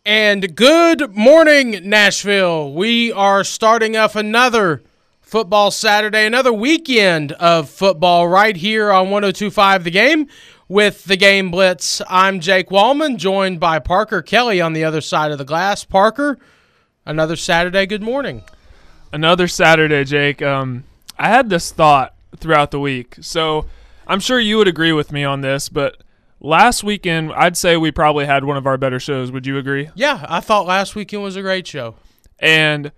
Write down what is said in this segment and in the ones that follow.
And good morning, Nashville. We are starting off another football Saturday, another weekend of football right here on 102.5 The Game with The Game Blitz. I'm Jake Wallman, joined by Parker Kelly on the other side of the glass. Parker, another Saturday, good morning. Another Saturday, Jake. I had this thought throughout the week, so I'm sure you would agree with me on this, but last weekend, I'd say we probably had one of our better shows. Would you agree? Yeah, I thought last weekend was a great show. And,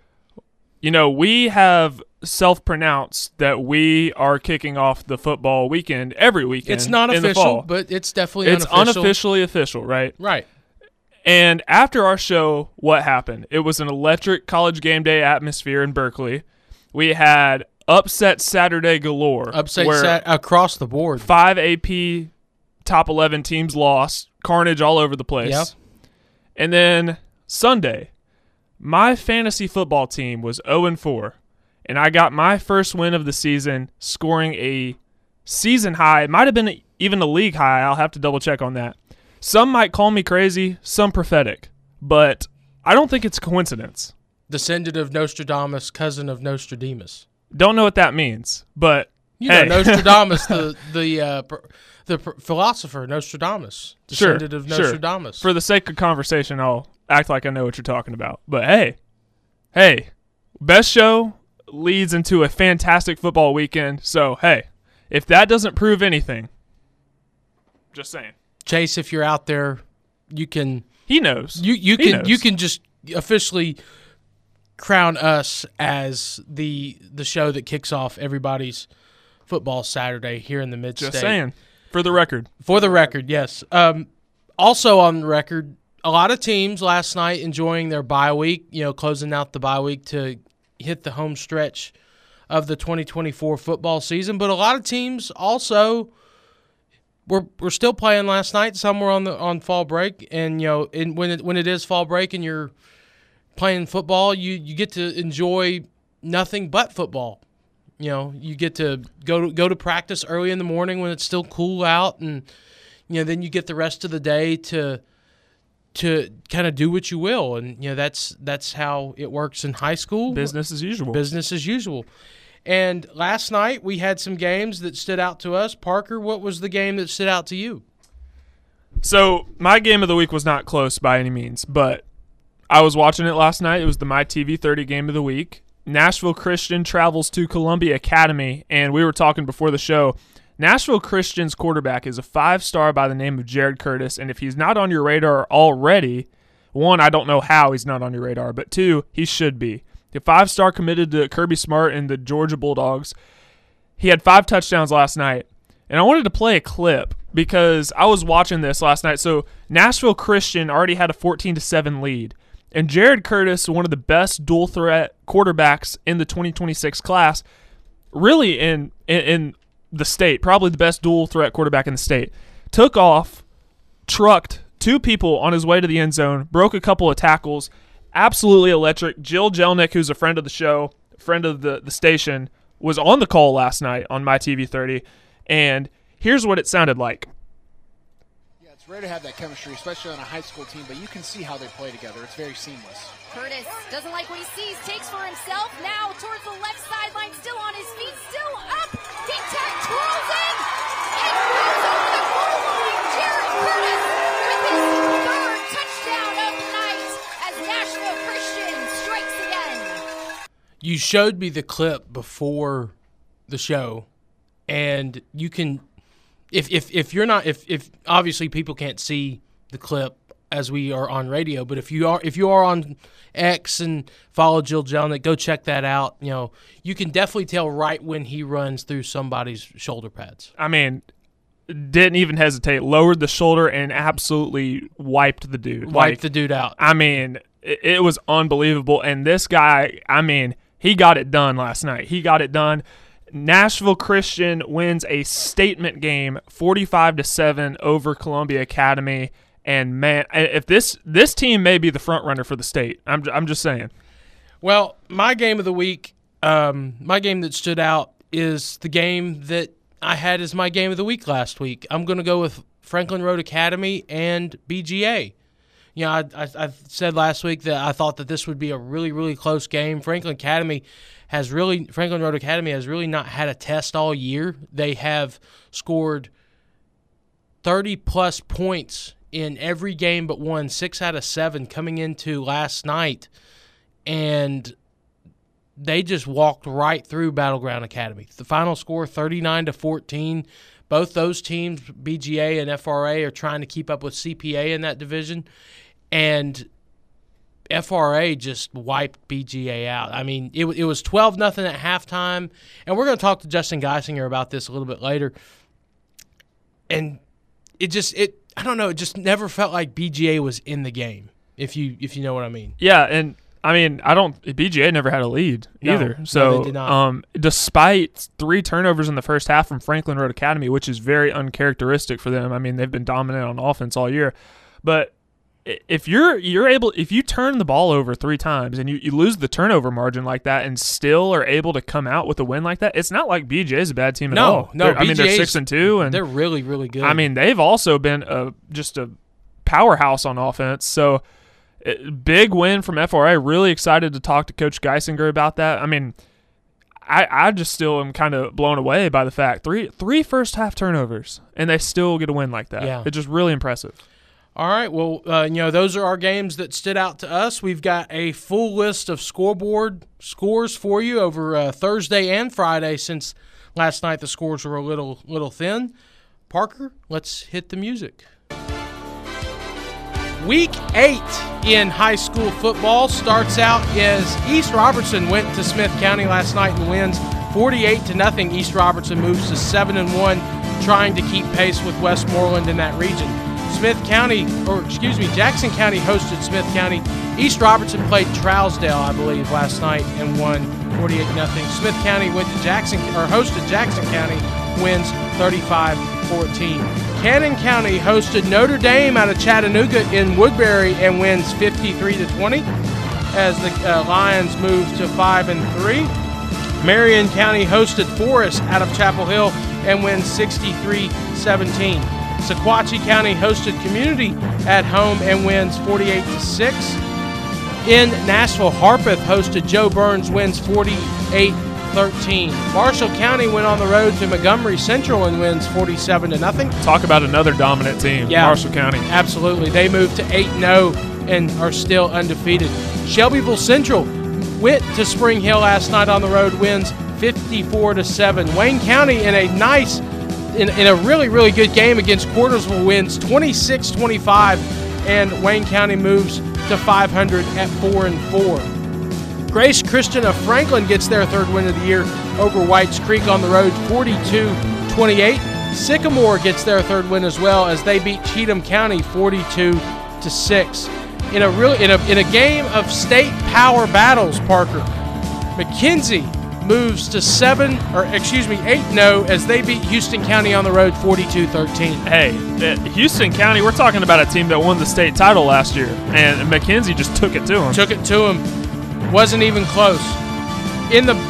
we have self-pronounced that we are kicking off the football weekend every weekend. It's not in the official, fall. but it's definitely It's unofficial. unofficially official, right? Right. And after our show, what happened? It was an electric college game day atmosphere in Berkeley. We had upset Saturday galore. Across the board. 5 AP top 11 teams lost. Carnage all over the place. Yep. And then Sunday, my fantasy football team was 0-4. And I got my first win of the season, scoring a season high. It might have been even a league high. I'll have to double check on that. Some might call me crazy, some prophetic. But I don't think it's coincidence. Descendant of Nostradamus, cousin of Nostradamus. Don't know what that means, but know Nostradamus, the philosopher Nostradamus, descendant of Nostradamus. For the sake of conversation, I'll act like I know what you're talking about. But hey, best show leads into a fantastic football weekend. So hey, if that doesn't prove anything, just saying. Chase, if you're out there, you can. He knows. You can just officially crown us as the show that kicks off everybody's football Saturday here in the Mid-State. Just saying. For the record. For the record, yes. Also on the record, a lot of teams last night enjoying their bye week, closing out the bye week to hit the home stretch of the 2024 football season. But a lot of teams also were still playing last night. Some were on fall break, and when it is fall break and you're playing football, you get to enjoy nothing but football. You get to go to practice early in the morning when it's still cool out, and then you get the rest of the day to kind of do what you will, and that's how it works in high school. Business as usual. Business as usual. And last night we had some games that stood out to us. Parker, what was the game that stood out to you? So my game of the week was not close by any means, but I was watching it last night. It was the MyTV 30 game of the week. Nashville Christian travels to Columbia Academy, and we were talking before the show. Nashville Christian's quarterback is a 5-star by the name of Jared Curtis, and if he's not on your radar already, one, I don't know how he's not on your radar, but two, he should be. The 5-star committed to Kirby Smart and the Georgia Bulldogs. He had 5 touchdowns last night, and I wanted to play a clip because I was watching this last night. So Nashville Christian already had a 14-7 lead. And Jared Curtis, one of the best dual-threat quarterbacks in the 2026 class, really in the state, probably the best dual-threat quarterback in the state, took off, trucked 2 people on his way to the end zone, broke a couple of tackles, absolutely electric. Jill Jelnick, who's a friend of the show, friend of the station, was on the call last night on MyTV 30, and here's what it sounded like. It's rare to have that chemistry, especially on a high school team, but you can see how they play together. It's very seamless. Curtis doesn't like what he sees, takes for himself, now towards the left sideline, still on his feet, still up, twirls in, and goes over the goal line. Jared Curtis with his 3rd touchdown of the night as Nashville Christian strikes again. You showed me the clip before the show, and you can... If you're not if obviously people can't see the clip as we are on radio, but if you are on X and follow Jill Jelnick, go check that out. You can definitely tell right when he runs through somebody's shoulder pads. I mean, didn't even hesitate, lowered the shoulder and absolutely wiped the dude. Wiped the dude out. I mean, it was unbelievable. And this guy, I mean, he got it done last night. He got it done. Nashville Christian wins a statement game 45-7 over Columbia Academy. And man, if this team may be the front runner for the state, I'm just saying. Well, my game of the week, my game that stood out is the game that I had as my game of the week last week. I'm going to go with Franklin Road Academy and BGA. You know, I said last week that I thought that this would be a really, really close game. Franklin Road Academy has really not had a test all year. They have scored 30-plus points in every game but one, 6 out of 7 coming into last night, and they just walked right through Battleground Academy. The final score, 39-14. Both those teams, BGA and FRA, are trying to keep up with CPA in that division, and FRA just wiped BGA out. I mean, it was 12-0 at halftime, and we're going to talk to Justin Geisinger about this a little bit later. And I don't know, it just never felt like BGA was in the game, if you know what I mean. Yeah, and I mean, BGA never had a lead either. No, they did not. Despite 3 turnovers in the first half from Franklin Road Academy, which is very uncharacteristic for them. I mean, they've been dominant on offense all year. But if you turn the ball over 3 times and you lose the turnover margin like that and still are able to come out with a win like that, it's not like BGA is a bad team at all. No, I mean, they're 6-2, and they're really, really good. I mean, they've also been just a powerhouse on offense. So, big win from FRA. Really excited to talk to Coach Geisinger about that. I mean, I just still am kind of blown away by the fact three first half turnovers and they still get a win like that. Yeah. It's just really impressive. All right, well, those are our games that stood out to us. We've got a full list of scoreboard scores for you over Thursday and Friday, since last night the scores were a little thin. Parker, let's hit the music. Week 8 in high school football starts out as East Robertson went to Smith County last night and wins 48-0. East Robertson moves to 7-1, trying to keep pace with Westmoreland in that region. Jackson County hosted Smith County. East Robertson played Trousdale, I believe, last night and won 48-0. Smith County hosted Jackson County, wins 35-14. Cannon County hosted Notre Dame out of Chattanooga in Woodbury and wins 53-20 as the Lions move to 5-3. Marion County hosted Forest out of Chapel Hill and wins 63-17. Sequatchie County hosted Community at home and wins 48-6. In Nashville, Harpeth hosted Joe Burns, wins 48-13. Marshall County went on the road to Montgomery Central and wins 47-0. Talk about another dominant team, yeah, Marshall County. Absolutely. They moved to 8-0 and are still undefeated. Shelbyville Central went to Spring Hill last night on the road, wins 54-7. Wayne County in a really, really good game against Cornersville wins 26-25, and Wayne County moves to 500 at 4-4. Grace Christian of Franklin gets their 3rd win of the year over Whites Creek on the road, 42-28. Sycamore gets their 3rd win as well as they beat Cheatham County 42-6. In a game of state power battles, Parker, McKenzie moves to 8-0 as they beat Houston County on the road 42-13. Hey, Houston County, we're talking about a team that won the state title last year, and McKenzie just took it to them. Wasn't even close. In the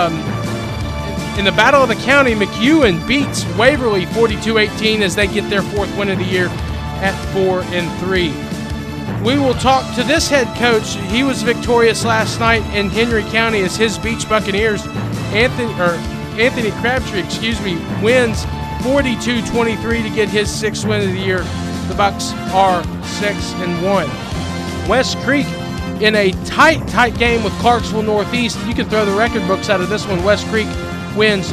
Battle of the County, McEwen beats Waverly 42-18 as they get their 4th win of the year at 4-3. We will talk to this head coach. He was victorious last night in Henry County as his Beach Buccaneers, Anthony Crabtree, wins 42-23 to get his 6th win of the year. The Bucks are 6-1. West Creek in a tight game with Clarksville Northeast. You can throw the record books out of this one. West Creek wins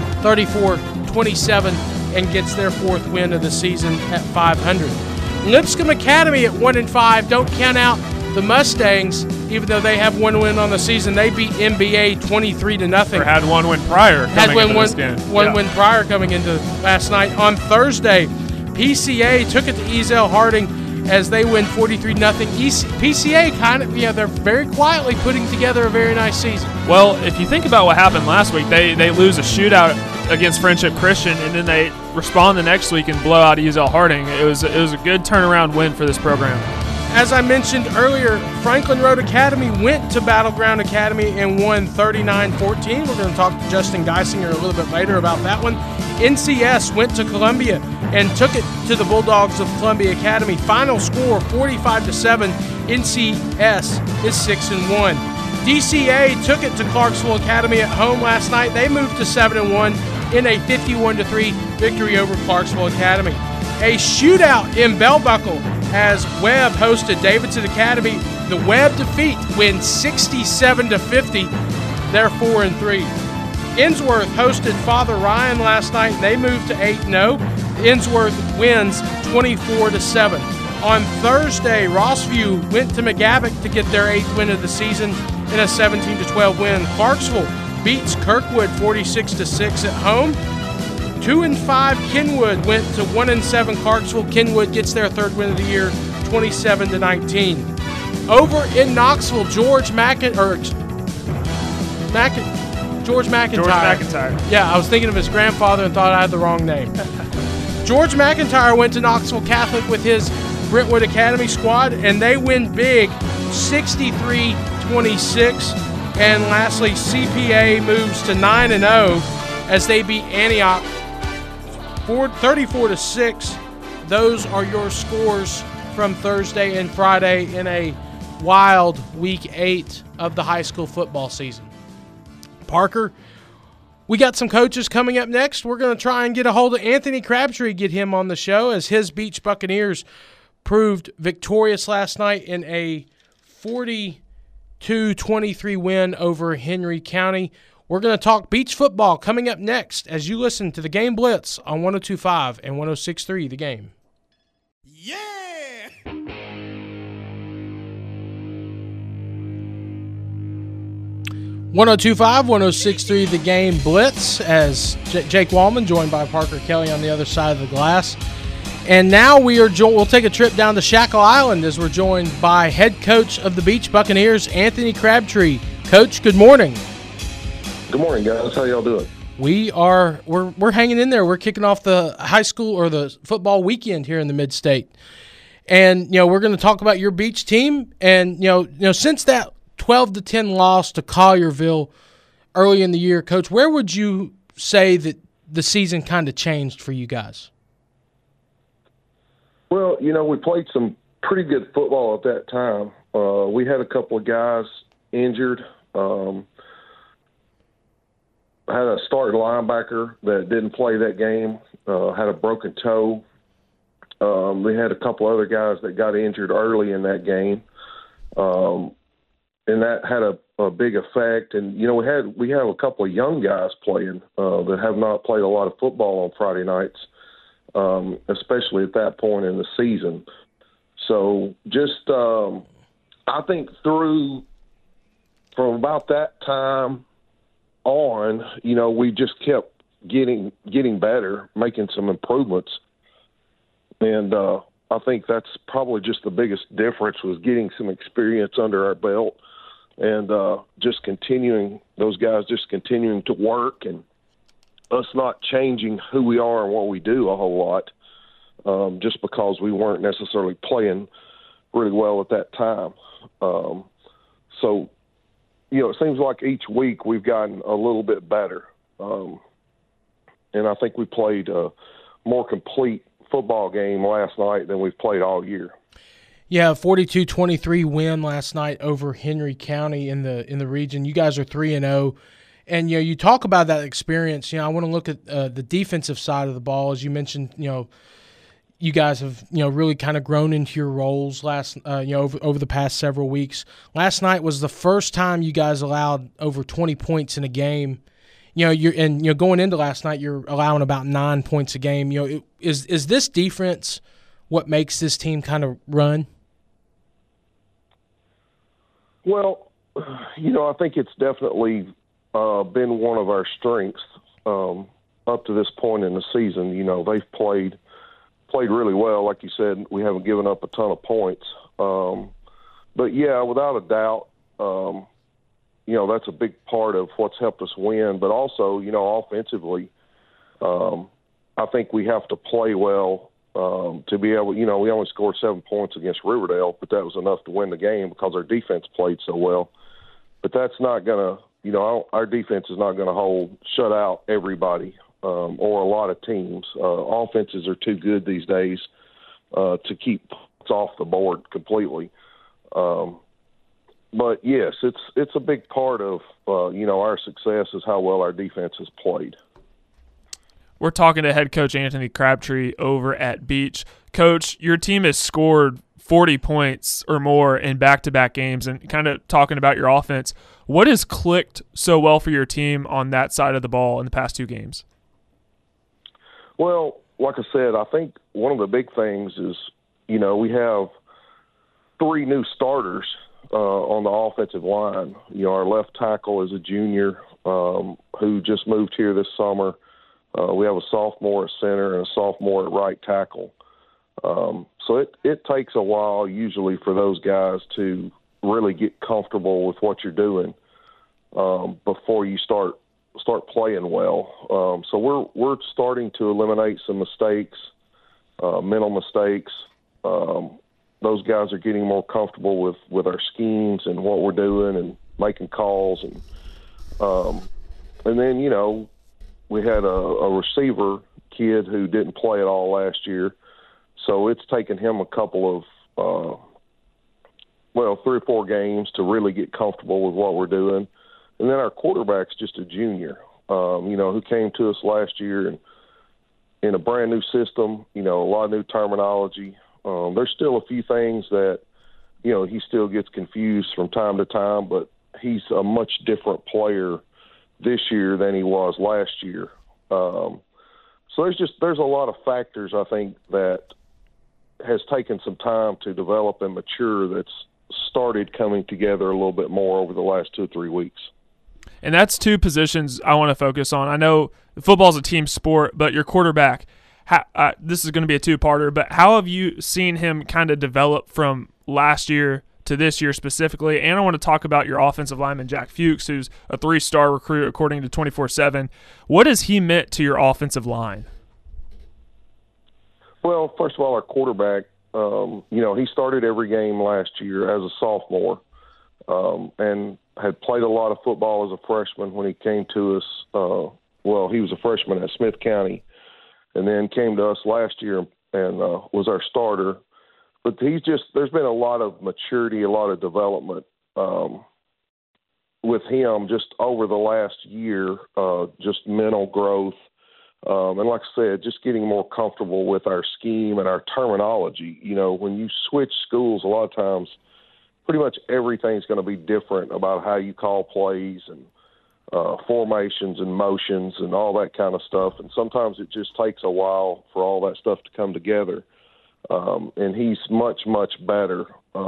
34-27 and gets their 4th win of the season at 500. Lipscomb Academy at 1-5. Don't count out the Mustangs, even though they have 1 win on the season. They beat MBA 23-0. Or had 1 win prior. One win prior coming into last night. On Thursday, PCA took it to Ezel Harding as they win 43-0. PCA they're very quietly putting together a very nice season. Well, if you think about what happened last week, they lose a shootout against Friendship Christian, and then they respond the next week and blow out Ezel Harding. It was a good turnaround win for this program. As I mentioned earlier, Franklin Road Academy went to Battleground Academy and won 39-14. We're going to talk to Justin Geisinger a little bit later about that one. NCS went to Columbia and took it to the Bulldogs of Columbia Academy. Final score 45-7. NCS is 6-1. DCA took it to Clarksville Academy at home last night. They moved to 7-1 in a 51-3 victory over Clarksville Academy. A shootout in Bell Buckle as Webb hosted Davidson Academy. The Webb defeat wins 67-50. They're 4-3. Innsworth hosted Father Ryan last night, and they moved to 8-0. Innsworth wins 24-7. On Thursday, Rossview went to McGavock to get their 8th win of the season in a 17-12 win. Clarksville beats Kirkwood 46-6 at home. 2-5 Kenwood went to 1-7 Clarksville. Kenwood gets their 3rd win of the year, 27-19. Over in Knoxville, George McIntyre. George McIntyre. Yeah, I was thinking of his grandfather and thought I had the wrong name. George McIntyre went to Knoxville Catholic with his Brentwood Academy squad, and they win big, 63-26. And lastly, CPA moves to 9-0 as they beat Antioch 34-6. Those are your scores from Thursday and Friday in a wild Week 8 of the high school football season. Parker, we got some coaches coming up next. We're going to try and get a hold of Anthony Crabtree, get him on the show, as his Beach Buccaneers proved victorious last night in a 42-23 win over Henry County. We're going to talk beach football coming up next as you listen to the Game Blitz on 102.5 and 106.3 The Game. Yeah! 102.5, 106.3 The Game Blitz as Jake Wallman joined by Parker Kelly on the other side of the glass. And now we'll take a trip down to Shackle Island as we're joined by head coach of the Beach Buccaneers, Anthony Crabtree. Coach, good morning. Good morning, guys. How y'all doing? We're hanging in there. We're kicking off the high school or the football weekend here in the Mid-State. And, we're going to talk about your Beach team. And, since that 12-10 loss to Collierville early in the year, Coach, where would you say that the season kind of changed for you guys? Well, we played some pretty good football at that time. We had a couple of guys injured. Had a starting linebacker that didn't play that game, had a broken toe. We had a couple other guys that got injured early in that game. And that had a big effect. And, we have a couple of young guys playing that have not played a lot of football on Friday nights, especially at that point in the season. So just I think from about that time on, we just kept getting better, making some improvements. And I think that's probably just the biggest difference, was getting some experience under our belt and just continuing to work, and us not changing who we are and what we do a whole lot just because we weren't necessarily playing really well at that time. So, it seems like each week we've gotten a little bit better. And I think we played a more complete football game last night than we've played all year. Yeah, 42-23 win last night over Henry County in the region. You guys are 3-0. And, you talk about that experience. I want to look at the defensive side of the ball. As you mentioned, you guys have, really kind of grown into your roles over the past several weeks. Last night was the first time you guys allowed over 20 points in a game. Going into last night, you're allowing about 9 points a game. Is this defense what makes this team kind of run? Well, I think it's definitely been one of our strengths up to this point in the season. They've played really well. Like you said, we haven't given up a ton of points. But, yeah, without a doubt, that's a big part of what's helped us win. But also, offensively, I think we have to play well to be able, we only scored 7 points against Riverdale, but that was enough to win the game because our defense played so well. But that's not going to, our defense is not going to shut out everybody or a lot of teams. Offenses are too good these days to keep points off the board completely. But yes, it's a big part of our success is how well our defense has played. We're talking to head coach Anthony Crabtree over at Beach. Coach, your team has scored 40 points or more in back-to-back games, and kind of talking about your offense, what has clicked so well for your team on that side of the ball in the past 2 games? Well, like I said, I think one of the big things is, we have 3 new starters on the offensive line. Our left tackle is a junior who just moved here this summer. We have a sophomore at center and a sophomore at right tackle. So it takes a while usually for those guys to really get comfortable with what you're doing before you start playing well. So we're starting to eliminate some mistakes, mental mistakes. Those guys are getting more comfortable with our schemes and what we're doing and making calls. And then, we had a receiver kid who didn't play at all last year. So it's taken him a couple of, 3 or 4 games to really get comfortable with what we're doing. And then our quarterback's just a junior, who came to us last year and in a brand new system, a lot of new terminology. There's still a few things that, he still gets confused from time to time, but he's a much different player this year than he was last year. So there's a lot of factors, I think, that has taken some time to develop and mature that's started coming together a little bit more over the last 2 or 3 weeks. And that's 2 positions I want to focus on. I know football's a team sport, but your quarterback, this is going to be a 2-parter, but how have you seen him kind of develop from last year to this year specifically? And I want to talk about your offensive lineman, Jack Fuchs, who's a 3-star recruit according to 24/7. What has he meant to your offensive line? Well, first of all, our quarterback, he started every game last year as a sophomore and had played a lot of football as a freshman when he came to us. He was a freshman at Smith County and then came to us last year and was our starter. But there's been a lot of maturity, a lot of development with him just over the last year, just mental growth. And like I said, just getting more comfortable with our scheme and our terminology. When you switch schools, a lot of times pretty much everything's going to be different about how you call plays and formations and motions and all that kind of stuff. And sometimes it just takes a while for all that stuff to come together. And he's much, much better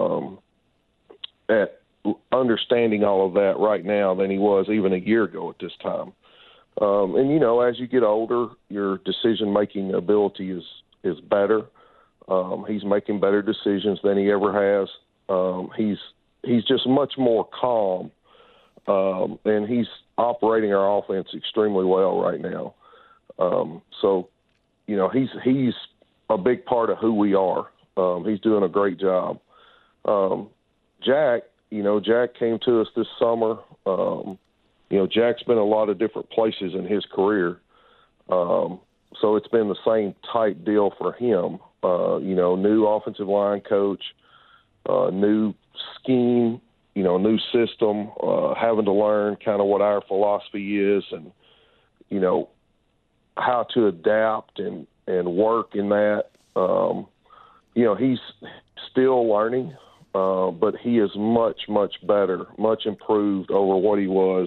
at understanding all of that right now than he was even a year ago at this time. As you get older, your decision-making ability is better. He's making better decisions than he ever has. He's just much more calm, and he's operating our offense extremely well right now. He's a big part of who we are. He's doing a great job. Jack came to us this summer. Jack's been a lot of different places in his career. So it's been the same type deal for him. New offensive line coach, new scheme, new system, having to learn kind of what our philosophy is and, how to adapt and work in that. He's still learning, but he is much, much better, much improved over what he was,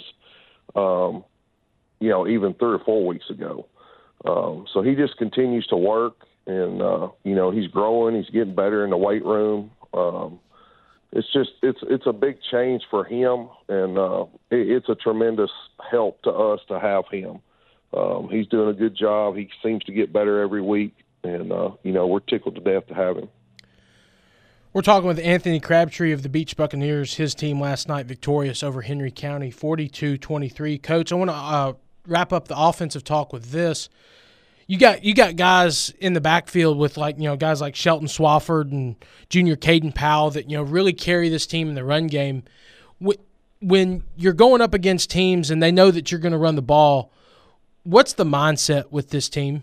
even 3 or 4 weeks ago. So he just continues to work and, he's growing, he's getting better in the weight room. It's a big change for him, and it's a tremendous help to us to have him. He's doing a good job. He seems to get better every week, and, we're tickled to death to have him. We're talking with Anthony Crabtree of the Beach Buccaneers. His team last night victorious over Henry County, 42-23. Coach, I want to wrap up the offensive talk with this. you got guys in the backfield with guys like Shelton Swafford and Junior Caden Powell that really carry this team in the run game. When you're going up against teams and they know that you're going to run the ball, what's the mindset with this team?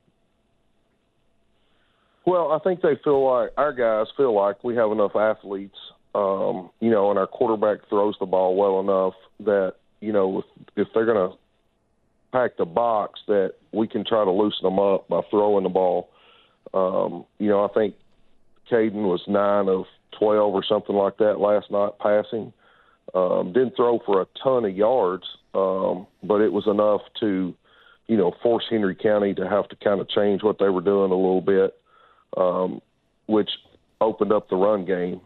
Well, I think our guys feel like we have enough athletes, and our quarterback throws the ball well enough that, if they're going to pack the box, that we can try to loosen them up by throwing the ball. I think Caden was 9 of 12 or something like that last night passing. Didn't throw for a ton of yards, but it was enough to, force Henry County to have to kind of change what they were doing a little bit, which opened up the run game.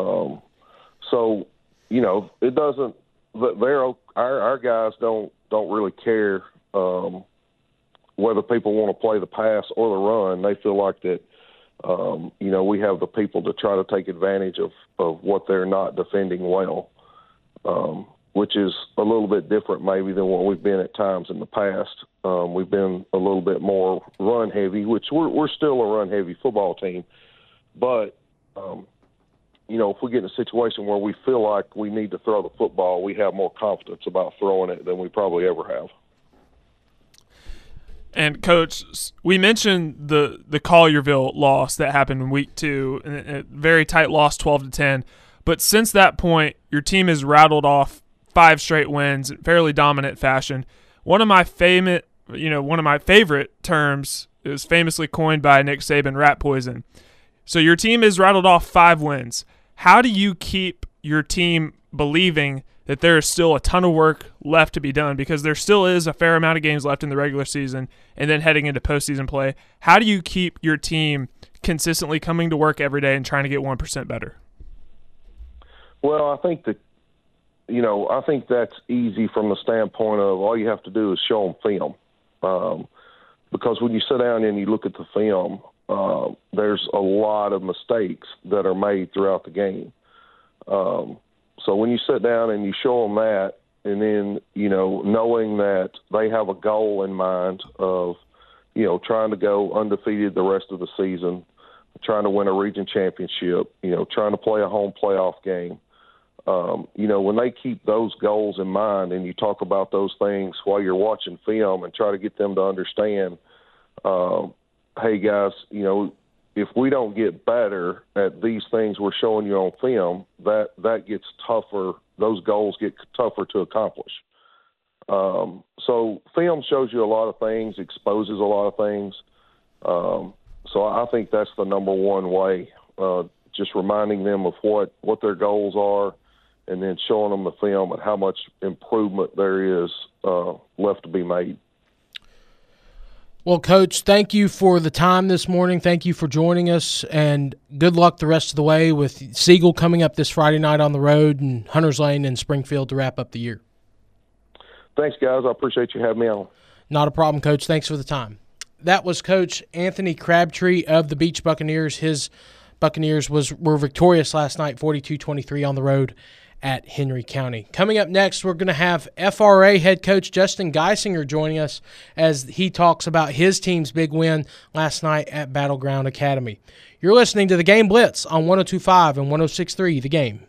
It doesn't. Our guys don't really care whether people want to play the pass or the run. They feel like that. We have the people to try to take advantage of what they're not defending well. Which is a little bit different maybe than what we've been at times in the past. We've been a little bit more run-heavy, which we're still a run-heavy football team. But, if we get in a situation where we feel like we need to throw the football, we have more confidence about throwing it than we probably ever have. And, Coach, we mentioned the Collierville loss that happened in Week 2, a very tight loss, 12-10. But since that point, your team has rattled off 5 straight wins in fairly dominant fashion. One of my favorite terms is famously coined by Nick Saban, rat poison. So your team has rattled off 5 wins. How do you keep your team believing that there is still a ton of work left to be done? Because there still is a fair amount of games left in the regular season and then heading into postseason play. How do you keep your team consistently coming to work every day and trying to get 1% better? Well, I think that's easy from the standpoint of all you have to do is show them film. Because when you sit down and you look at the film, there's a lot of mistakes that are made throughout the game. So when you sit down and you show them that, and then, knowing that they have a goal in mind of, trying to go undefeated the rest of the season, trying to win a region championship, trying to play a home playoff game. When they keep those goals in mind and you talk about those things while you're watching film and try to get them to understand, hey guys, if we don't get better at these things we're showing you on film, that gets tougher. Those goals get tougher to accomplish. So film shows you a lot of things, exposes a lot of things. So I think that's the number one way, just reminding them of what their goals are, and then showing them the film and how much improvement there is left to be made. Well, Coach, thank you for the time this morning. Thank you for joining us, and good luck the rest of the way with Siegel coming up this Friday night on the road and Hunters Lane and Springfield to wrap up the year. Thanks, guys. I appreciate you having me on. Not a problem, Coach. Thanks for the time. That was Coach Anthony Crabtree of the Beach Buccaneers. His Buccaneers were victorious last night, 42-23 on the road at Henry County. Coming up next, we're going to have FRA head coach Justin Geisinger joining us as he talks about his team's big win last night at Battleground Academy. You're listening to The Game Blitz on 102.5 and 106.3 The Game.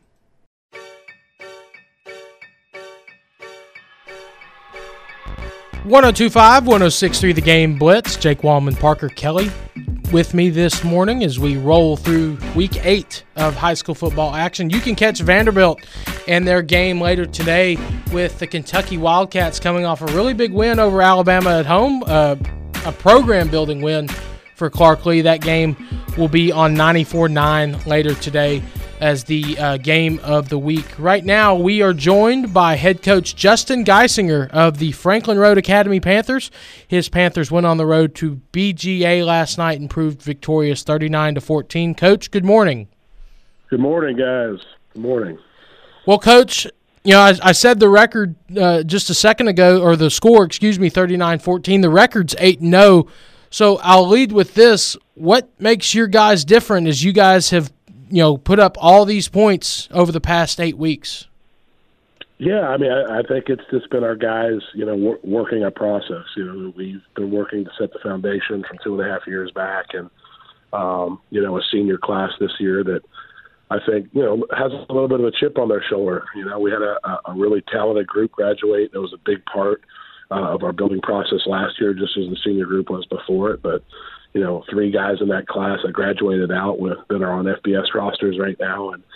.102.5, 106.3 The Game Blitz. Jake Wallman, Parker Kelly with me this morning as we roll through Week 8 of high school football action. You can catch Vanderbilt and their game later today with the Kentucky Wildcats coming off a really big win over Alabama at home, a program-building win for Clark Lee. That game will be on 94.9 later today as the game of the week. Right now, we are joined by head coach Justin Geisinger of the Franklin Road Academy Panthers. His Panthers went on the road to BGA last night and proved victorious 39-14. Coach, good morning. Good morning, guys. Good morning. Well, Coach, I said the record just a second ago, or the score, 39-14. The record's 8-0. So I'll lead with this. What makes your guys different as you guys have put up all these points over the past 8 weeks? Yeah, I mean, I think it's just been our guys, working a process. We've been working to set the foundation from 2.5 years back, and a senior class this year that I think has a little bit of a chip on their shoulder. We had a really talented group graduate. That was a big part of our building process last year, just as the senior group was before it. But 3 guys in that class that graduated out that are on FBS rosters right now, and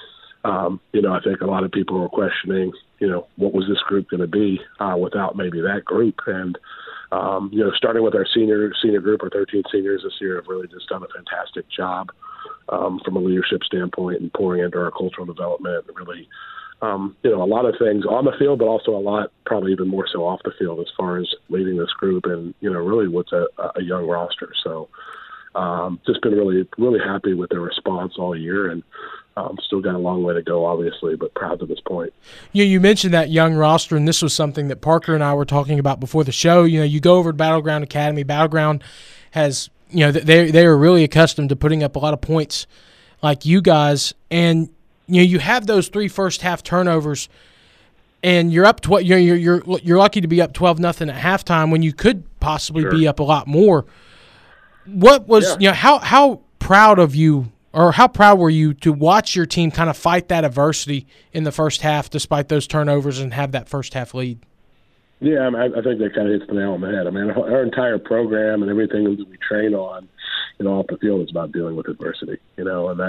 I think a lot of people were questioning, what was this group going to be without maybe that group. And, starting with our senior group, our 13 seniors this year have really just done a fantastic job from a leadership standpoint and pouring into our cultural development and really, a lot of things on the field, but also a lot, probably even more so off the field as far as leading this group and, really what's a young roster. So just been really, really happy with their response all year, and still got a long way to go, obviously, but proud to this point. You mentioned that young roster, and this was something that Parker and I were talking about before the show. You go over to Battleground Academy. Battleground has, they are really accustomed to putting up a lot of points like you guys, and you have those 3 first-half turnovers, and you're up. You're lucky to be up 12-0 at halftime when you could possibly be up a lot more. What was how proud of you? Or how proud were you to watch your team kind of fight that adversity in the first half despite those turnovers and have that first half lead? Yeah, I think that kind of hits the nail on the head. I mean, our entire program and everything that we train on, off the field is about dealing with adversity, and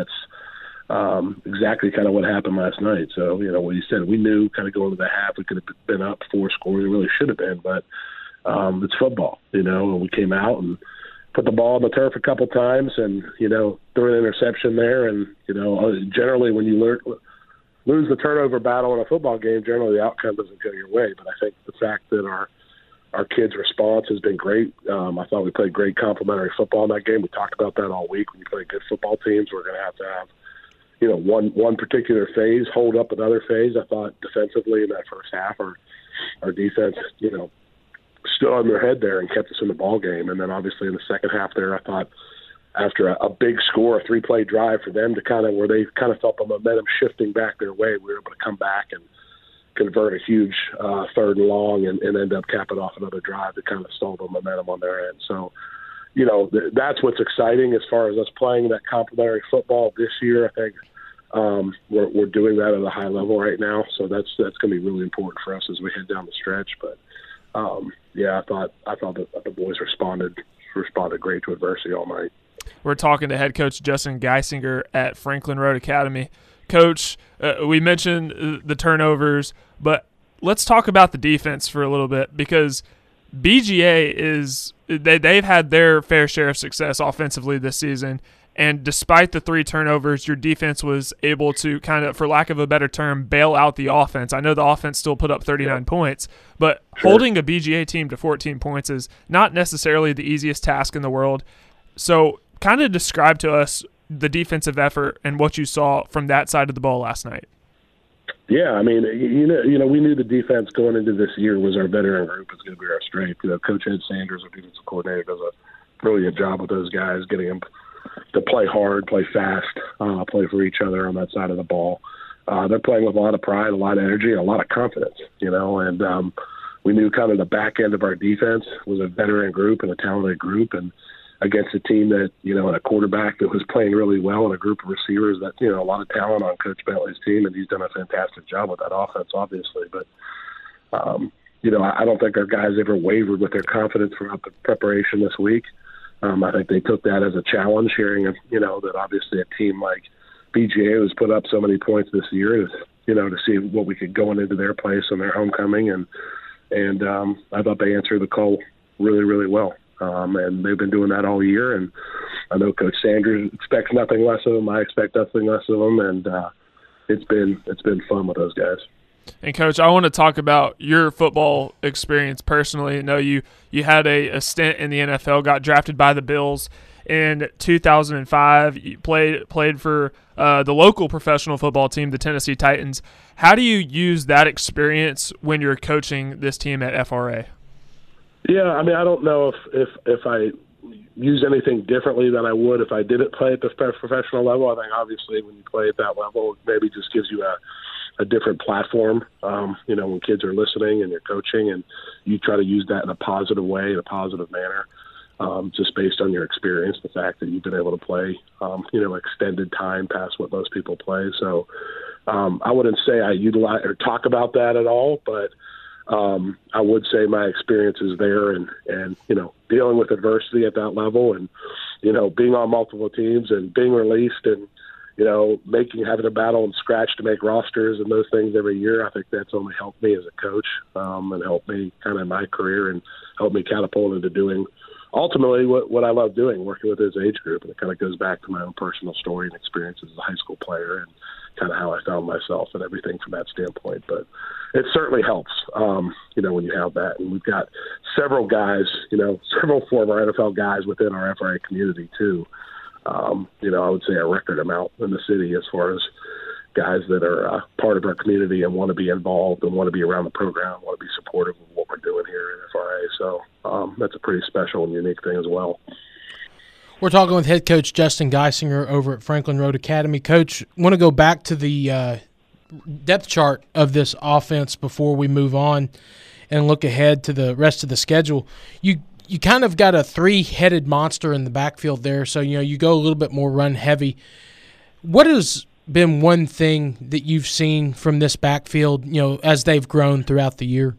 that's exactly kind of what happened last night. So, what you said, we knew kind of going into the half we could have been up 4 scores. We really should have been, but it's football, and we came out and put the ball on the turf a couple times and, threw an interception there. And, generally when you lose the turnover battle in a football game, generally the outcome doesn't go your way. But I think the fact that our kids' response has been great. I thought we played great complementary football in that game. We talked about that all week. When you play good football teams, we're going to have one particular phase hold up another phase. I thought defensively in that first half, our defense, stood on their head there and kept us in the ball game. And then obviously in the second half there, I thought after a big score, a 3-play drive for them to where they kind of felt the momentum shifting back their way, we were able to come back and convert a huge 3rd and long and end up capping off another drive to kind of stall the momentum on their end. So, that's what's exciting as far as us playing that complementary football this year. I think we're doing that at a high level right now. So that's going to be really important for us as we head down the stretch. But I thought that the boys responded great to adversity all night. We're talking to head coach Justin Geisinger at Franklin Road Academy. Coach, we mentioned the turnovers, but let's talk about the defense for a little bit, because BGA they've had their fair share of success offensively this season. And despite the 3 turnovers, your defense was able to kind of, for lack of a better term, bail out the offense. I know the offense still put up 39 points, but holding a BGA team to 14 points is not necessarily the easiest task in the world. So kind of describe to us the defensive effort and what you saw from that side of the ball last night. Yeah, I mean, we knew the defense going into this year was our veteran group. It's going to be our strength. Coach Ed Sanders, our defensive coordinator, does a brilliant job with those guys, getting them to play hard, play fast, play for each other on that side of the ball. They're playing with a lot of pride, a lot of energy, and a lot of confidence, and we knew kind of the back end of our defense was a veteran group and a talented group, and against a team that, and a quarterback that was playing really well and a group of receivers that, a lot of talent on Coach Bentley's team, and he's done a fantastic job with that offense, obviously. But, I don't think our guys ever wavered with their confidence throughout the preparation this week. I think they took that as a challenge, hearing, that obviously a team like BGA has put up so many points this year, to see what we could go into their place on their homecoming. And I thought they answered the call really, really well. And they've been doing that all year. And I know Coach Sanders expects nothing less of them. I expect nothing less of them. And it's been fun with those guys. And, Coach, I want to talk about your football experience personally. I know you had a stint in the NFL, got drafted by the Bills in 2005. You played for the local professional football team, the Tennessee Titans. How do you use that experience when you're coaching this team at FRA? Yeah, I mean, I don't know if I use anything differently than I would if I didn't play at the professional level. I think obviously when you play at that level, it maybe just gives you a a different platform, when kids are listening and you're coaching, and you try to use that in a positive way, in a positive manner, just based on your experience, the fact that you've been able to play, extended time past what most people play. So I wouldn't say I utilize or talk about that at all, but I would say my experience is there, and dealing with adversity at that level, and being on multiple teams and being released, and having a battle and scratch to make rosters and those things every year. I think that's only helped me as a coach, and helped me kind of in my career, and helped me catapult into doing ultimately what I love doing, working with his age group. And it kind of goes back to my own personal story and experiences as a high school player, and kind of how I found myself and everything from that standpoint. But it certainly helps, when you have that. And we've got several guys, several former NFL guys within our FRA community too. I would say a record amount in the city as far as guys that are part of our community and want to be involved and want to be around the program, want to be supportive of what we're doing here in FRA. So that's a pretty special and unique thing as well. We're talking with head coach Justin Geisinger over at Franklin Road Academy. Coach, I want to go back to the depth chart of this offense before we move on and look ahead to the rest of the schedule. You kind of got a three-headed monster in the backfield there, so you go a little bit more run heavy. What has been one thing that you've seen from this backfield, as they've grown throughout the year?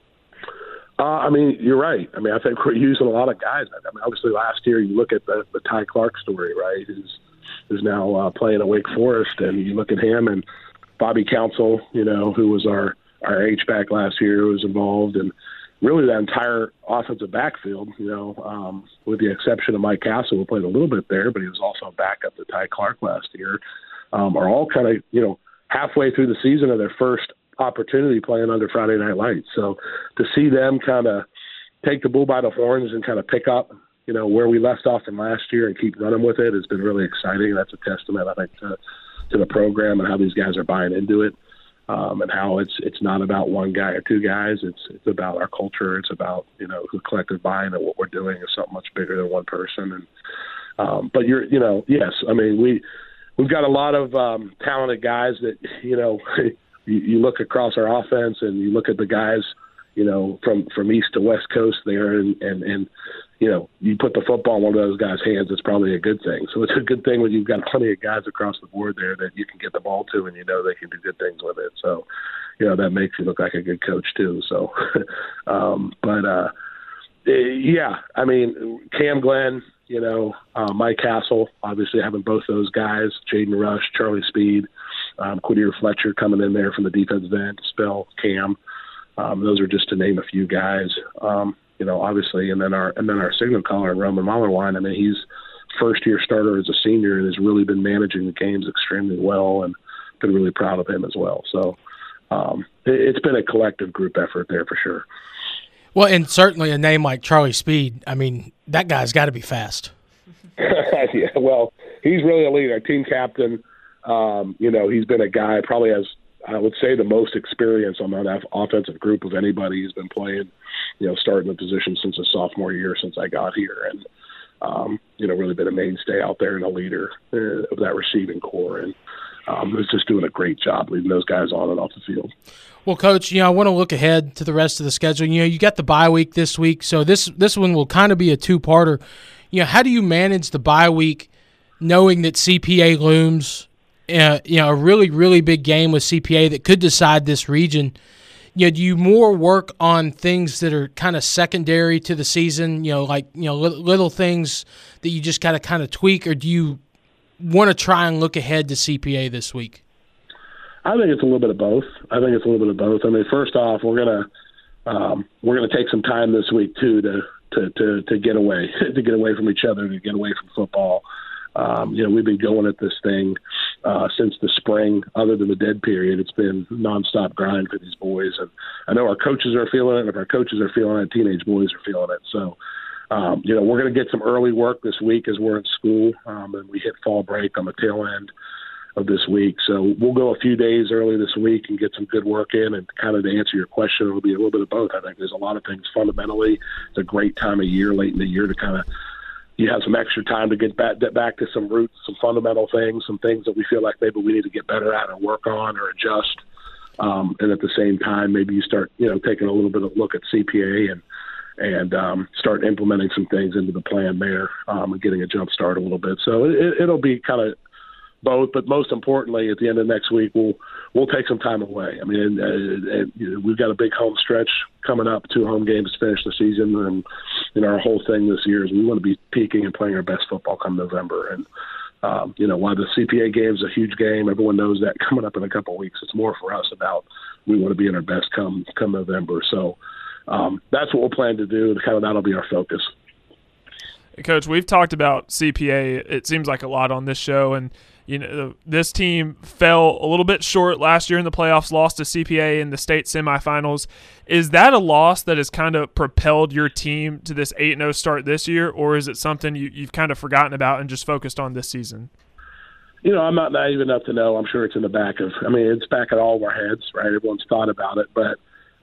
You're right. I think we're using a lot of guys. Obviously last year you look at the Ty Clark story, right, who's now playing at Wake Forest, and you look at him and Bobby Council, who was our H-back last year, who was involved, and really that entire offensive backfield, with the exception of Mike Castle, who played a little bit there, but he was also back up to Ty Clark last year, are all kind of, halfway through the season of their first opportunity playing under Friday Night Lights. So to see them kind of take the bull by the horns and kind of pick up, where we left off from last year and keep running with it has been really exciting. That's a testament, I think, to the program and how these guys are buying into it. And how it's not about one guy or two guys. It's about our culture. It's about, the collective buy-in and what we're doing is something much bigger than one person. And, but yes, we've got a lot of talented guys that, you look across our offense and you look at the guys, from east to west coast there, and you put the football in one of those guys' hands, it's probably a good thing. So it's a good thing when you've got plenty of guys across the board there that you can get the ball to, and they can do good things with it. So, that makes you look like a good coach too. So, Cam Glenn, Mike Castle, obviously having both those guys, Jaden Rush, Charlie Speed, Quadir Fletcher coming in there from the defensive end to spell Cam. Those are just to name a few guys. Obviously, and then our signal caller, Roman Mahlerwein. He's first-year starter as a senior and has really been managing the games extremely well, and been really proud of him as well. So it's been a collective group effort there for sure. Well, and certainly a name like Charlie Speed, that guy's got to be fast. Yeah, well, he's really a leader, team captain. He's been a guy, probably has, I would say, the most experience on that offensive group of anybody who's been playing, starting the position since his sophomore year, since I got here. And, really been a mainstay out there and a leader of that receiving core. And was just doing a great job leading those guys on and off the field. Well, Coach, I want to look ahead to the rest of the schedule. You got the bye week this week, so this one will kind of be a two-parter. How do you manage the bye week knowing that CPA looms, a really, really big game with CPA that could decide this region? Do you more work on things that are kind of secondary to the season, little things that you just got to kind of tweak, or do you want to try and look ahead to CPA this week? I think it's a little bit of both. First off, we're gonna take some time this week too to get away, to get away from each other, to get away from football. We've been going at this thing since the spring. Other than the dead period, it's been nonstop grind for these boys, and I know our coaches are feeling it. And if our coaches are feeling it, teenage boys are feeling it. So, we're going to get some early work this week as we're in school, and we hit fall break on the tail end of this week. So we'll go a few days early this week and get some good work in. And kind of to answer your question, it'll be a little bit of both. I think there's a lot of things fundamentally. It's a great time of year, late in the year, to kind of you have some extra time to get back to some roots, some fundamental things, some things that we feel like maybe we need to get better at or work on or adjust. And at the same time, maybe you start, taking a little bit of look at CPA and start implementing some things into the plan there, and getting a jump start a little bit. So it'll be kind of both, but most importantly, at the end of next week, we'll take some time away. I mean, we've got a big home stretch coming up, 2 home games to finish the season, and our whole thing this year is we want to be peaking and playing our best football come November. And while the CPA game is a huge game, everyone knows that coming up in a couple of weeks, it's more for us about we want to be in our best come November. So that's what we'll plan to do. That'll be our focus. Coach, we've talked about CPA, it seems like a lot on this show, and this team fell a little bit short last year in the playoffs, lost to CPA in the state semifinals. Is that a loss that has kind of propelled your team to this 8-0 start this year, or is it something you've kind of forgotten about and just focused on this season? I'm not naive enough to know. I'm sure it's in the back of – it's back at all of our heads, right? Everyone's thought about it. But,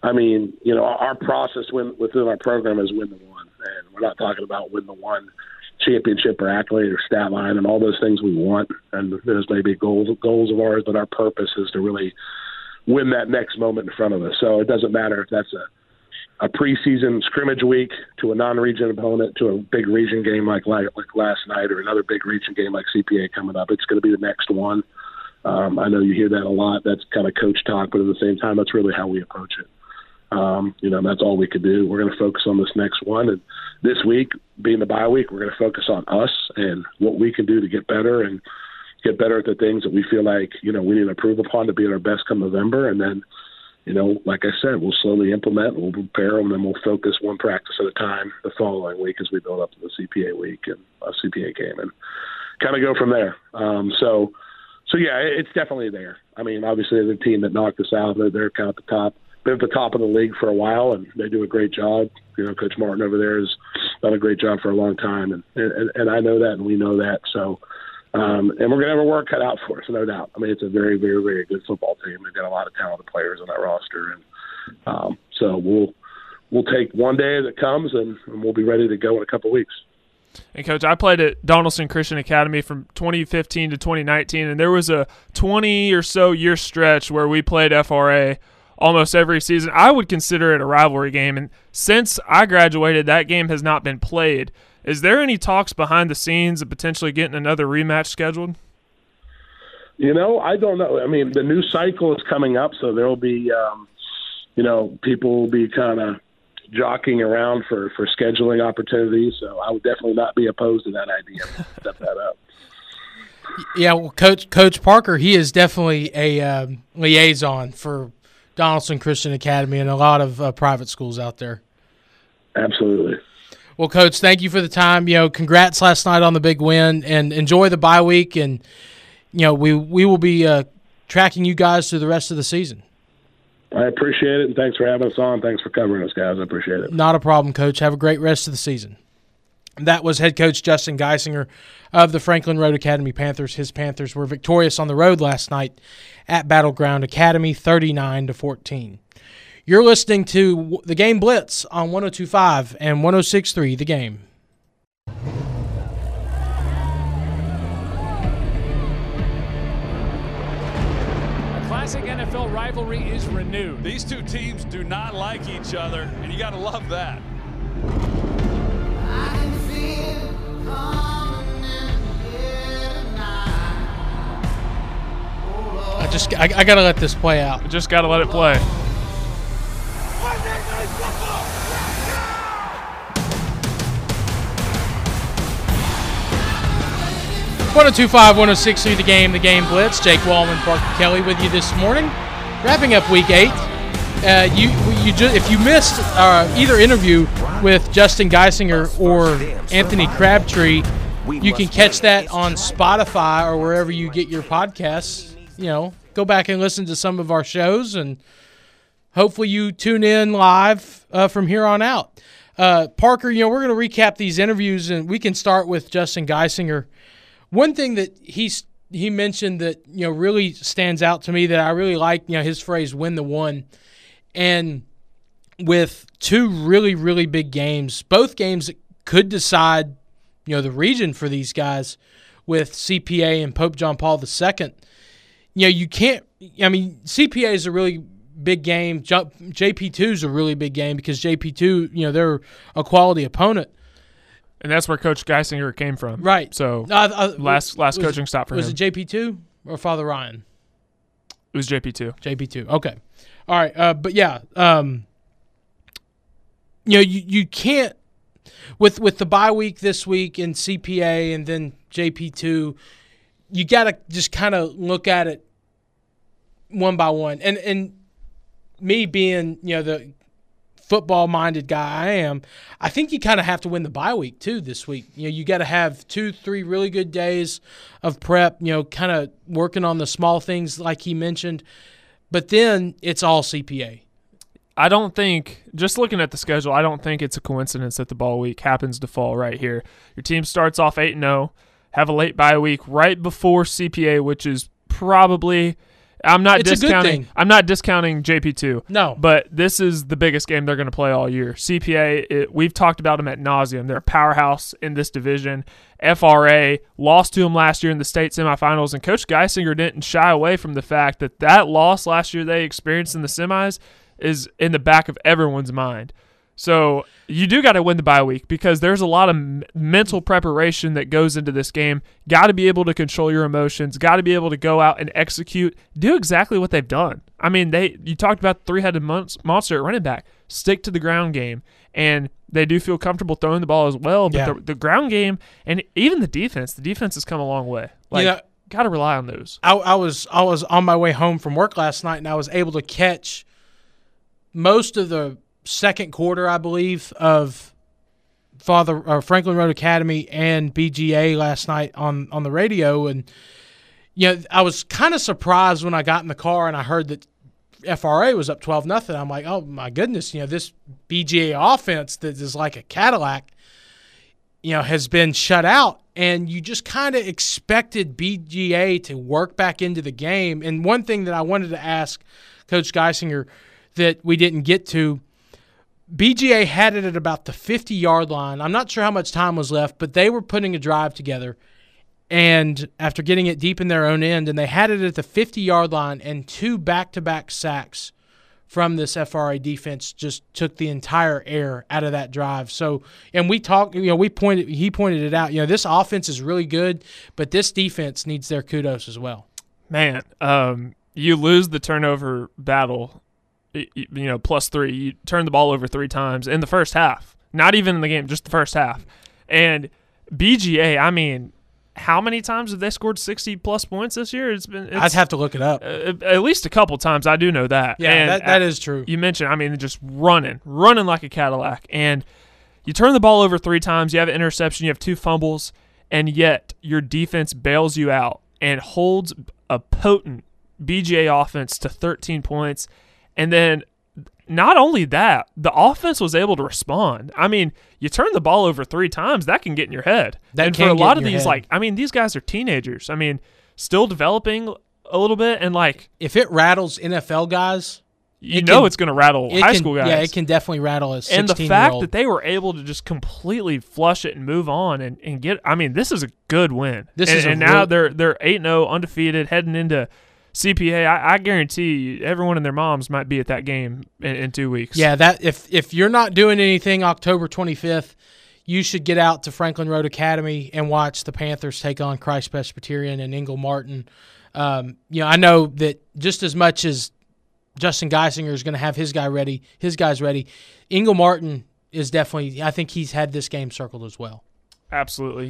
our process within our program is win the one. And we're not talking about win the one championship or accolade or stat line and all those things we want. And those may be goals of ours, but our purpose is to really win that next moment in front of us. So it doesn't matter if that's a preseason scrimmage week to a non-region opponent to a big region game like last night or another big region game like CPA coming up. It's going to be the next one. I know you hear that a lot. That's kind of coach talk, but at the same time, that's really how we approach it. That's all we could do. We're going to focus on this next one. And this week, being the bye week, we're going to focus on us and what we can do to get better and get better at the things that we feel like, we need to improve upon to be at our best come November. And then, like I said, we'll slowly implement, we'll prepare, and then we'll focus one practice at a time the following week as we build up to the CPA week and a CPA game and kind of go from there. So yeah, it's definitely there. Obviously the team that knocked us out, they're kind of at the top. Been at the top of the league for a while, and they do a great job. Coach Martin over there has done a great job for a long time, and I know that, and we know that. So, and we're going to have our work cut out for us, no doubt. It's a very, very, very good football team. They've got a lot of talented players on that roster, and so we'll take one day as it comes, and we'll be ready to go in a couple of weeks. And, Coach, I played at Donaldson Christian Academy from 2015 to 2019, and there was a 20 or so year stretch where we played FRA almost every season. I would consider it a rivalry game, and since I graduated, that game has not been played. Is there any talks behind the scenes of potentially getting another rematch scheduled? I don't know. The new cycle is coming up, so there'll be, people will be kind of jockeying around for scheduling opportunities, so I would definitely not be opposed to that idea. Step that up. Yeah, well, Coach Parker, he is definitely a liaison for Donaldson Christian Academy and a lot of private schools out there. Absolutely. Well, Coach, thank you for the time. Congrats last night on the big win, and enjoy the bye week. And we will be tracking you guys through the rest of the season. I appreciate it, and thanks for having us on. Thanks for covering us, guys. I appreciate it. Not a problem, Coach. Have a great rest of the season. That was head coach Justin Geisinger of the Franklin Road Academy Panthers. His Panthers were victorious on the road last night at Battleground Academy, 39-14. You're listening to The Game Blitz on 102.5 and 106.3 The Game. A classic NFL rivalry is renewed. These two teams do not like each other, and you got to love that. I gotta let this play out. Just gotta let it play. 102.5, 106.3 The Game Blitz. Jake Wallman, Parker Kelly with you this morning. Wrapping up Week 8. If you missed either interview with Justin Geisinger or Anthony Crabtree, you can catch that on Spotify or wherever you get your podcasts. Go back and listen to some of our shows, and hopefully you tune in live from here on out. Parker, we're going to recap these interviews, and we can start with Justin Geisinger. One thing that he mentioned that really stands out to me that I really like, his phrase "win the one," and with two really, really big games, both games that could decide the region for these guys with CPA and Pope John Paul II. You can't I mean, CPA is a really big game. JP2 is a really big game because JP2, they're a quality opponent. And that's where Coach Geisinger came from. Right. So last coaching stop for him. Was it JP2 or Father Ryan? It was JP2. JP2. Okay. All right. But yeah, you can't with the bye week this week in CPA and then JP2, you got to just kind of look at it one by one. And me being, the football-minded guy I am, I think you kind of have to win the bye week too this week. You got to have 2-3 really good days of prep, kind of working on the small things like he mentioned. But then it's all CPA. I don't think, just looking at the schedule, I don't think it's a coincidence that the ball week happens to fall right here. Your team starts off 8-0, have a late bye week right before CPA, which is probably – I'm not discounting JP2. No. But this is the biggest game they're going to play all year. CPA, we've talked about them ad nauseum. They're a powerhouse in this division. FRA lost to them last year in the state semifinals, and Coach Geisinger didn't shy away from the fact that loss last year they experienced in the semis is in the back of everyone's mind. So you do got to win the bye week because there's a lot of mental preparation that goes into this game. Got to be able to control your emotions. Got to be able to go out and execute. Do exactly what they've done. I mean, you talked about the three-headed monster at running back. Stick to the ground game, and they do feel comfortable throwing the ball as well. But the ground game and even the defense has come a long way. Got to rely on those. I was on my way home from work last night, and I was able to catch most of the second quarter, I believe, of Franklin Road Academy and BGA last night on the radio. And, I was kind of surprised when I got in the car and I heard that FRA was up 12-0. I'm like, oh, my goodness, this BGA offense that is like a Cadillac, has been shut out. And you just kind of expected BGA to work back into the game. And one thing that I wanted to ask Coach Geisinger that we didn't get to, BGA had it at about the 50-yard line. I'm not sure how much time was left, but they were putting a drive together. And after getting it deep in their own end, and they had it at the 50-yard line, and 2 back-to-back sacks from this FRA defense just took the entire air out of that drive. So, and we talked, he pointed it out. This offense is really good, but this defense needs their kudos as well. Man, you lose the turnover battle. +3. You turn the ball over 3 times in the first half. Not even in the game, just the first half. And BGA, I mean, how many times have they scored 60-plus points this year? I'd have to look it up. At least a couple times. I do know that. Yeah, and that is true. You mentioned, just running like a Cadillac. And you turn the ball over 3 times. You have an interception. You have 2 fumbles. And yet your defense bails you out and holds a potent BGA offense to 13 points. And then not only that, the offense was able to respond. I mean, you turn the ball over 3 times, that can get in your head. And for a lot of these, these guys are teenagers. I mean, still developing a little bit. And, if it rattles NFL guys, it's going to rattle high school guys. Yeah, it can definitely rattle a 16-year-old. And the fact that they were able to just completely flush it and move on and get – this is a good win. Now they're 8-0, undefeated, heading into – CPA, I guarantee you, everyone and their moms might be at that game in 2 weeks. Yeah, that if you're not doing anything October 25th, you should get out to Franklin Road Academy and watch the Panthers take on Christ Presbyterian and Ingle Martin. I know that just as much as Justin Geisinger is going to have his guys ready, Ingle Martin is definitely. I think he's had this game circled as well. Absolutely,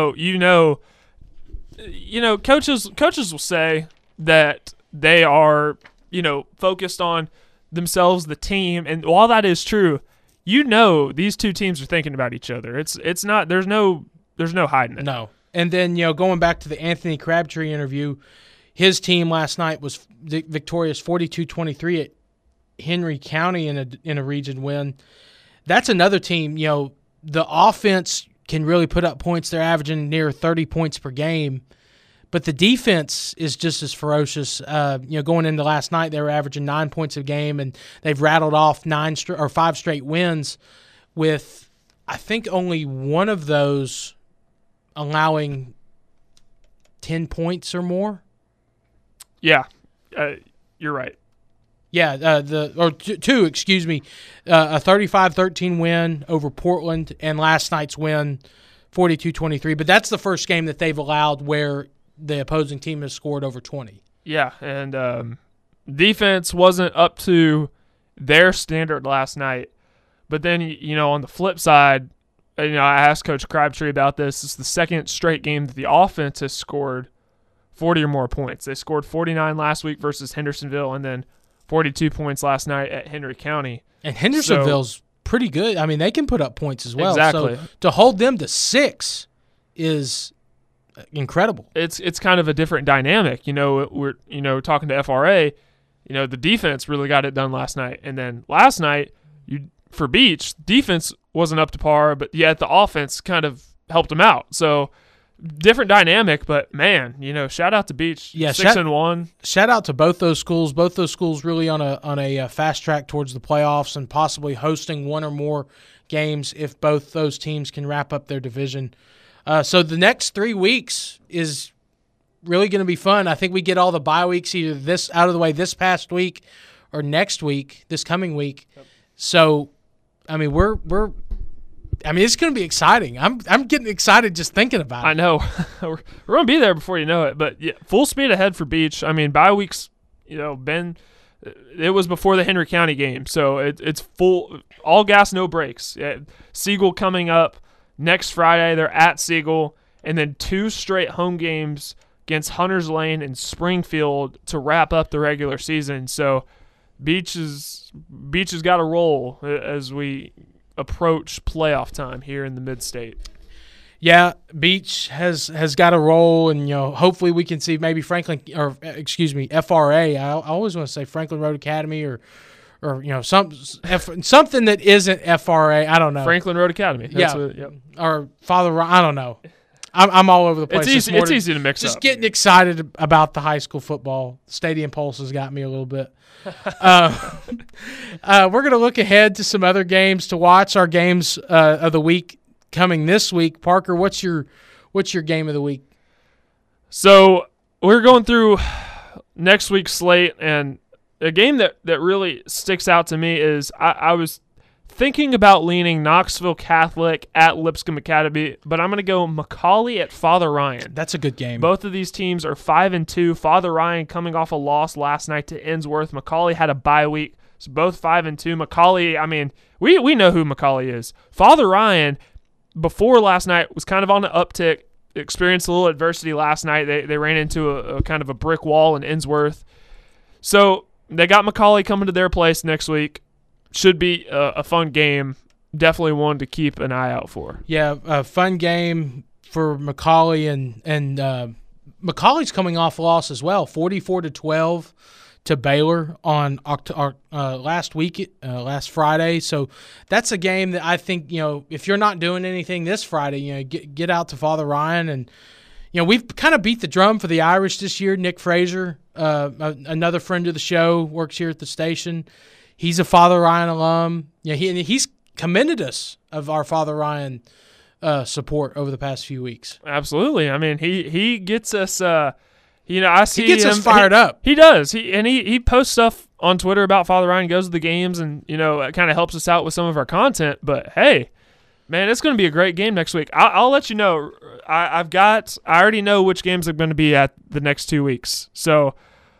coaches will say that they are, focused on themselves, the team, and while that is true, these two teams are thinking about each other. It's not there's no hiding it. No. And then going back to the Anthony Crabtree interview, his team last night was victorious 42-23 at Henry County in a region win. That's another team. The offense can really put up points. They're averaging near 30 points per game. But the defense is just as ferocious. Going into last night, they were averaging 9 points a game, and they've rattled off 5 straight wins with, I think, only one of those allowing 10 points or more. Yeah. you're right. Yeah, two, excuse me, a 35-13 win over Portland, and last night's win, 42-23. But that's the first game that they've allowed where the opposing team has scored over 20. Yeah, and defense wasn't up to their standard last night. But then, on the flip side, I asked Coach Crabtree about this. It's the second straight game that the offense has scored 40 or more points. They scored 49 last week versus Hendersonville, and then 42 points last night at Henry County. And Hendersonville's pretty good. I mean, they can put up points as well. Exactly. So to hold them to 6 is incredible. It's kind of a different dynamic. We're talking to FRA, the defense really got it done last night. And then last night, for Beach, defense wasn't up to par, but yet the offense kind of helped them out. So different dynamic, but man, shout out to Beach. Yeah, 6-1. Shout out to both those schools. Both those schools really on a fast track towards the playoffs and possibly hosting one or more games if both those teams can wrap up their division. So the next 3 weeks is really going to be fun. I think we get all the bye weeks either this out of the way this past week or next week, this coming week. Yep. So, I mean, it's going to be exciting. I'm getting excited just thinking about it. I know. We're going to be there before you know it. But yeah, full speed ahead for Beach. I mean, bye weeks, it was before the Henry County game. So it's full, all gas, no brakes. Siegel coming up next Friday. They're at Siegel. And then 2 straight home games against Hunters Lane and Springfield to wrap up the regular season. So Beach has got to roll as we approach playoff time here in the Mid-State. Yeah, Beach has got to roll, and hopefully we can see maybe FRA. I always want to say Franklin Road Academy or something that isn't FRA. I don't know. Franklin Road Academy. That's or Father. I don't know. I'm all over the place. It's easy to mix up. Just getting excited about the high school football. Stadium Pulse has got me a little bit. We're going to look ahead to some other games to watch. Our games of the week coming this week. Parker, what's your game of the week? So we're going through next week's slate, and a game that really sticks out to me is I was thinking about leaning Knoxville Catholic at Lipscomb Academy, but I'm going to go McCallie at Father Ryan. That's a good game. Both of these teams are 5-2. Father Ryan coming off a loss last night to Ensworth. McCallie had a bye week, so both 5-2. McCallie, I mean, we know who McCallie is. Father Ryan, before last night, was kind of on the uptick, experienced a little adversity last night. They ran into a kind of a brick wall in Ensworth. So they got McCallie coming to their place next week. Should be a fun game. Definitely one to keep an eye out for. Yeah, a fun game for McCallie, and McCallie's coming off a loss as well, 44-12 to Baylor on last Friday. So that's a game that I think if you're not doing anything this Friday, get out to Father Ryan, and we've kind of beat the drum for the Irish this year. Nick Frazier, another friend of the show, works here at the station. He's a Father Ryan alum. He's commended us of our Father Ryan support over the past few weeks. Absolutely. I mean, he gets us. I see he gets us fired up. He does. He posts stuff on Twitter about Father Ryan. Goes to the games, and it kind of helps us out with some of our content. But hey, man, it's going to be a great game next week. I'll let you know. I already know which games I'm going to be at the next 2 weeks. So.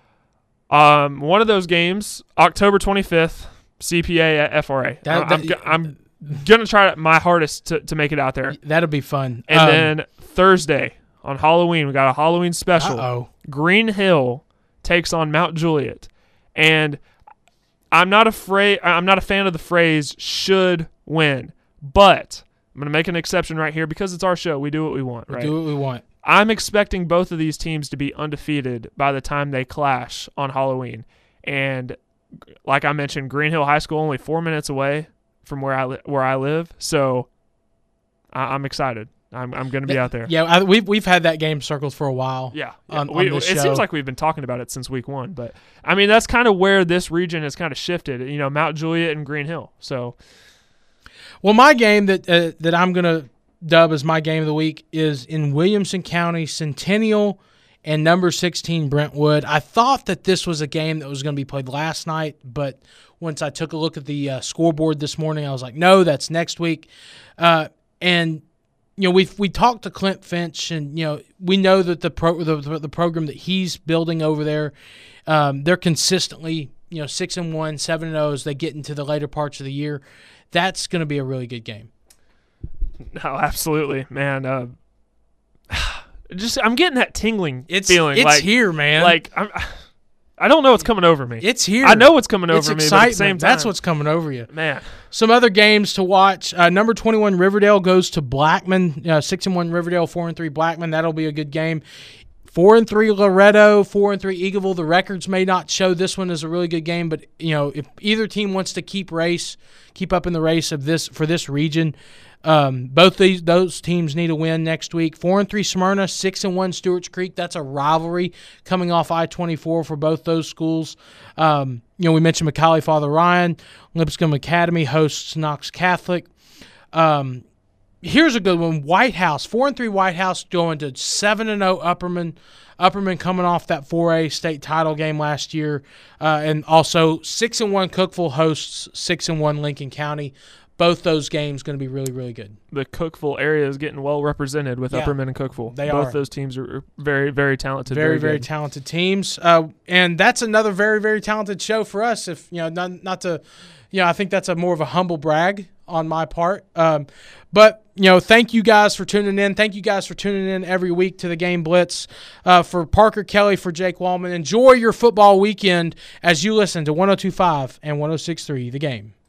One of those games, October 25th, CPA at FRA. I'm going to try my hardest to make it out there. That'll be fun. And then Thursday, on Halloween, we got a Halloween special. Uh-oh. Green Hill takes on Mount Juliet. And I'm not a fan of the phrase should win, but I'm going to make an exception right here because it's our show. We do what we want, right? We do what we want. I'm expecting both of these teams to be undefeated by the time they clash on Halloween. And like I mentioned, Green Hill High School only 4 minutes away from where I live, so I'm excited. I'm going to be out there. Yeah, we've had that game circled for a while. Yeah, on this show. It seems like we've been talking about it since week 1, but I mean that's kind of where this region has kind of shifted. Mount Juliet and Green Hill. So, well, my game that I'm going to dub as my game of the week is in Williamson County. Centennial and number 16 Brentwood. I thought that this was a game that was going to be played last night, but once I took a look at the scoreboard this morning, I was like, no, that's next week. And we talked to Clint Finch, and we know that the program that he's building over there, they're consistently 6-1, 7-0 as they get into the later parts of the year. That's going to be a really good game. No, absolutely, man. I'm getting that tingling feeling. It's here, man. Like I don't know what's coming over me. It's here. I know what's coming over me, excitement. but at the same time, that's what's coming over you, man. Some other games to watch. Number 21 Riverdale goes to Blackman. 6-1 Riverdale, 4-3 Blackman. That'll be a good game. 4-3 Loretto, 4-3 Eagleville. The records may not show this one as a really good game, but if either team wants to keep up in the race for this region, both those teams need a win next week. 4-3 Smyrna, 6-1 Stewart's Creek. That's a rivalry coming off I-24 for both those schools. We mentioned McCallie Father Ryan. Lipscomb Academy hosts Knox Catholic. Here's a good one. White House, 4-3 White House going to 7-0 Upperman. Upperman coming off that 4A state title game last year. And also 6-1 Cookeville hosts 6-1 Lincoln County. Both those games going to be really, really good. The Cookeville area is getting well represented with Upperman and Cookeville. Both those teams are very, very talented. Very, very talented teams. And that's another very, very talented show for us. If not to, I think that's more of a humble brag on my part. But thank you guys for tuning in. Thank you guys for tuning in every week to the Game Blitz. For Parker Kelly, for Jake Wallman, enjoy your football weekend as you listen to 102.5 and 106.3 The Game.